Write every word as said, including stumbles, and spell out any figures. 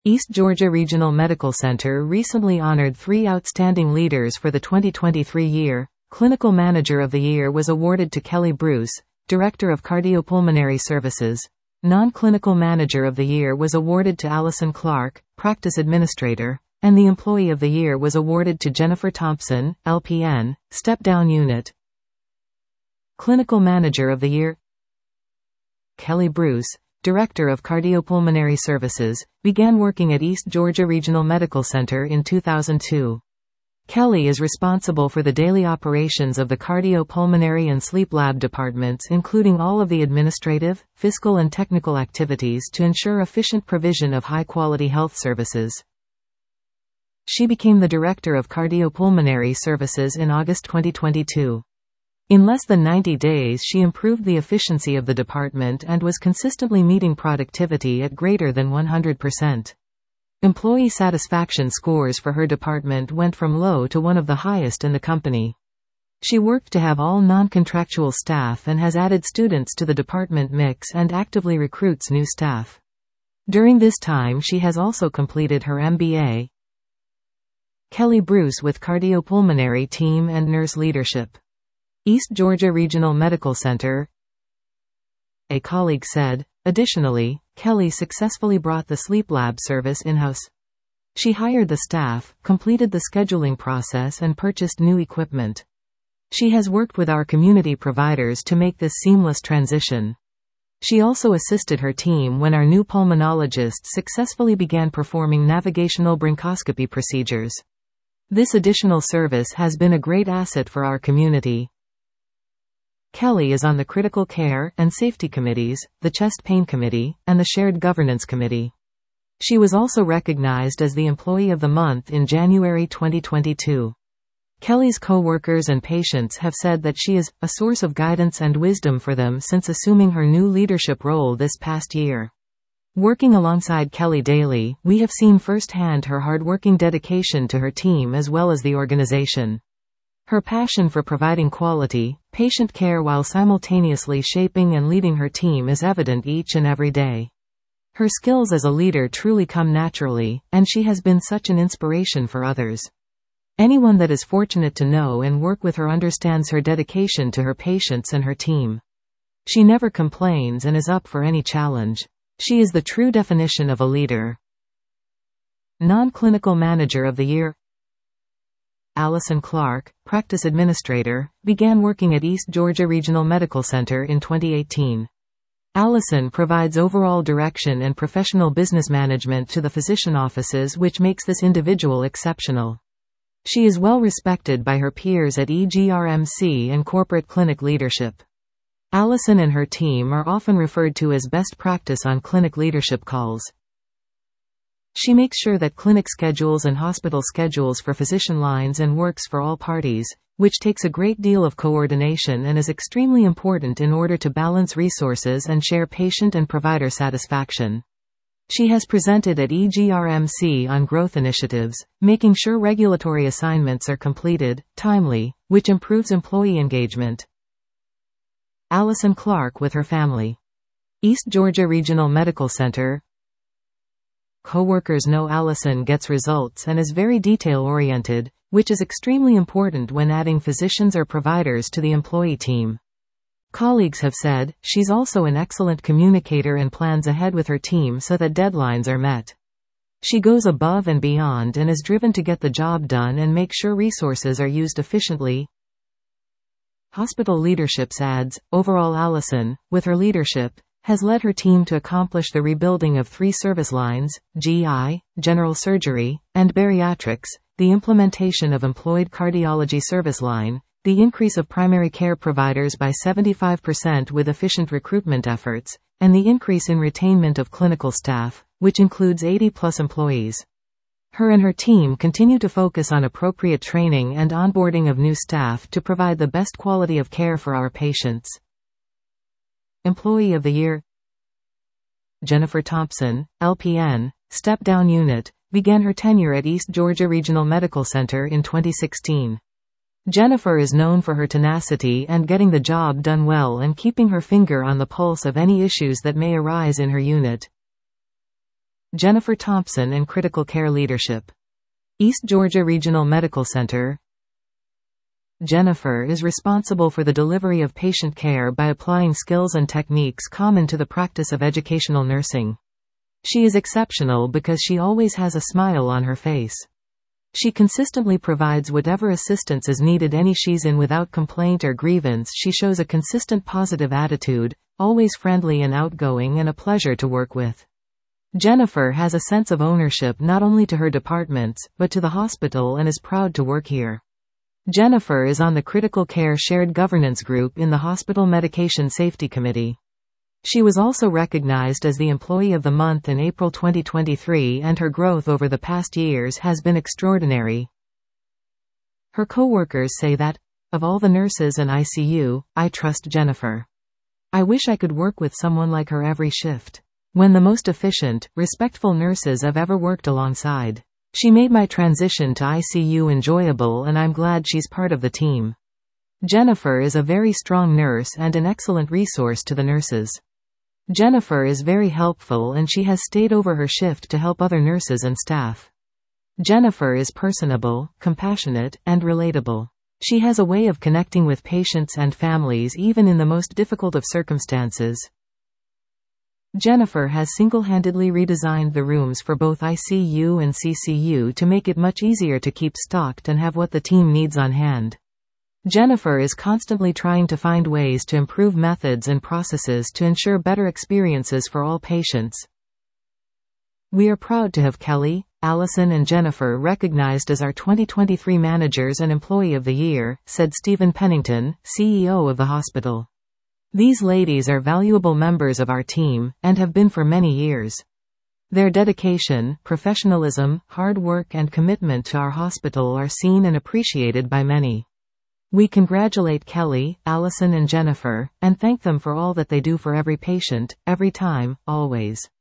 East Georgia Regional Medical Center recently honored three outstanding leaders for the twenty twenty-three year. Clinical Manager of the Year was awarded to Kelly Bruce, Director of Cardiopulmonary Services. Non-Clinical Manager of the Year was awarded to Allison Clark, Practice Administrator, and the Employee of the Year was awarded to Jennifer Thompson, L P N, Step-Down Unit. Clinical Manager of the Year Kelly Bruce, Director of Cardiopulmonary Services, began working at East Georgia Regional Medical Center in two thousand two. Kelly is responsible for the daily operations of the cardiopulmonary and sleep lab departments, including all of the administrative, fiscal and technical activities to ensure efficient provision of high-quality health services. She became the Director of Cardiopulmonary Services in August twenty twenty-two. In less than ninety days she improved the efficiency of the department and was consistently meeting productivity at greater than one hundred percent. Employee satisfaction scores for her department went from low to one of the highest in the company. She worked to have all non-contractual staff and has added students to the department mix and actively recruits new staff. During this time she has also completed her M B A. Kelly Bruce with Cardiopulmonary Team and Nurse Leadership. East Georgia Regional Medical Center. A colleague said, additionally, Kelly successfully brought the sleep lab service in-house. She hired the staff, completed the scheduling process and purchased new equipment. She has worked with our community providers to make this seamless transition. She also assisted her team when our new pulmonologists successfully began performing navigational bronchoscopy procedures. This additional service has been a great asset for our community. Kelly is on the Critical Care and Safety Committees, the Chest Pain Committee, and the Shared Governance Committee. She was also recognized as the Employee of the Month in January twenty twenty-two. Kelly's co-workers and patients have said that she is a source of guidance and wisdom for them since assuming her new leadership role this past year. Working alongside Kelly daily, we have seen firsthand her hardworking dedication to her team as well as the organization. Her passion for providing quality, patient care while simultaneously shaping and leading her team is evident each and every day. Her skills as a leader truly come naturally, and she has been such an inspiration for others. Anyone that is fortunate to know and work with her understands her dedication to her patients and her team. She never complains and is up for any challenge. She is the true definition of a leader. Non-Clinical Manager of the Year Allison Clark, Practice Administrator, began working at East Georgia Regional Medical Center in twenty eighteen. Allison provides overall direction and professional business management to the physician offices, which makes this individual exceptional. She is well respected by her peers at E G R M C and corporate clinic leadership. Allison and her team are often referred to as best practice on clinic leadership calls. She makes sure that clinic schedules and hospital schedules for physician lines and works for all parties, which takes a great deal of coordination and is extremely important in order to balance resources and share patient and provider satisfaction. She has presented at E G R M C on growth initiatives, making sure regulatory assignments are completed, timely, which improves employee engagement. Allison Clark with her family. East Georgia Regional Medical Center. Coworkers know Allison gets results and is very detail-oriented, which is extremely important when adding physicians or providers to the employee team. Colleagues have said, she's also an excellent communicator and plans ahead with her team so that deadlines are met. She goes above and beyond and is driven to get the job done and make sure resources are used efficiently. Hospital Leadership adds, overall Allison, with her leadership, has led her team to accomplish the rebuilding of three service lines, G I, general surgery, and bariatrics, the implementation of employed cardiology service line, the increase of primary care providers by seventy-five percent with efficient recruitment efforts, and the increase in retainment of clinical staff, which includes eighty plus employees. Her and her team continue to focus on appropriate training and onboarding of new staff to provide the best quality of care for our patients. Employee of the Year Jennifer Thompson, L P N, Step-Down Unit, began her tenure at East Georgia Regional Medical Center in twenty sixteen. Jennifer is known for her tenacity and getting the job done well and keeping her finger on the pulse of any issues that may arise in her unit. Jennifer Thompson in Critical Care Leadership. East Georgia Regional Medical Center. Jennifer is responsible for the delivery of patient care by applying skills and techniques common to the practice of educational nursing. She is exceptional because she always has a smile on her face. She consistently provides whatever assistance is needed any she's in without complaint or grievance. She shows a consistent positive attitude, always friendly and outgoing, and a pleasure to work with. Jennifer has a sense of ownership not only to her departments, but to the hospital, and is proud to work here. Jennifer is on the Critical Care Shared Governance Group in the Hospital Medication Safety Committee. She was also recognized as the Employee of the Month in April twenty twenty-three, and her growth over the past years has been extraordinary. Her coworkers say that, of all the nurses in I C U, I trust Jennifer. I wish I could work with someone like her every shift. When the most efficient, respectful nurses I've ever worked alongside. She made my transition to I C U enjoyable, and I'm glad she's part of the team. Jennifer is a very strong nurse and an excellent resource to the nurses. Jennifer is very helpful, and she has stayed over her shift to help other nurses and staff. Jennifer is personable, compassionate, and relatable. She has a way of connecting with patients and families even in the most difficult of circumstances. Jennifer has single-handedly redesigned the rooms for both I C U and C C U to make it much easier to keep stocked and have what the team needs on hand. Jennifer is constantly trying to find ways to improve methods and processes to ensure better experiences for all patients. We are proud to have Kelly, Allison, and Jennifer recognized as our twenty twenty-three Managers and Employee of the Year, said Stephen Pennington, C E O of the hospital. These ladies are valuable members of our team, and have been for many years. Their dedication, professionalism, hard work, and commitment to our hospital are seen and appreciated by many. We congratulate Kelly, Allison, and Jennifer, and thank them for all that they do for every patient, every time, always.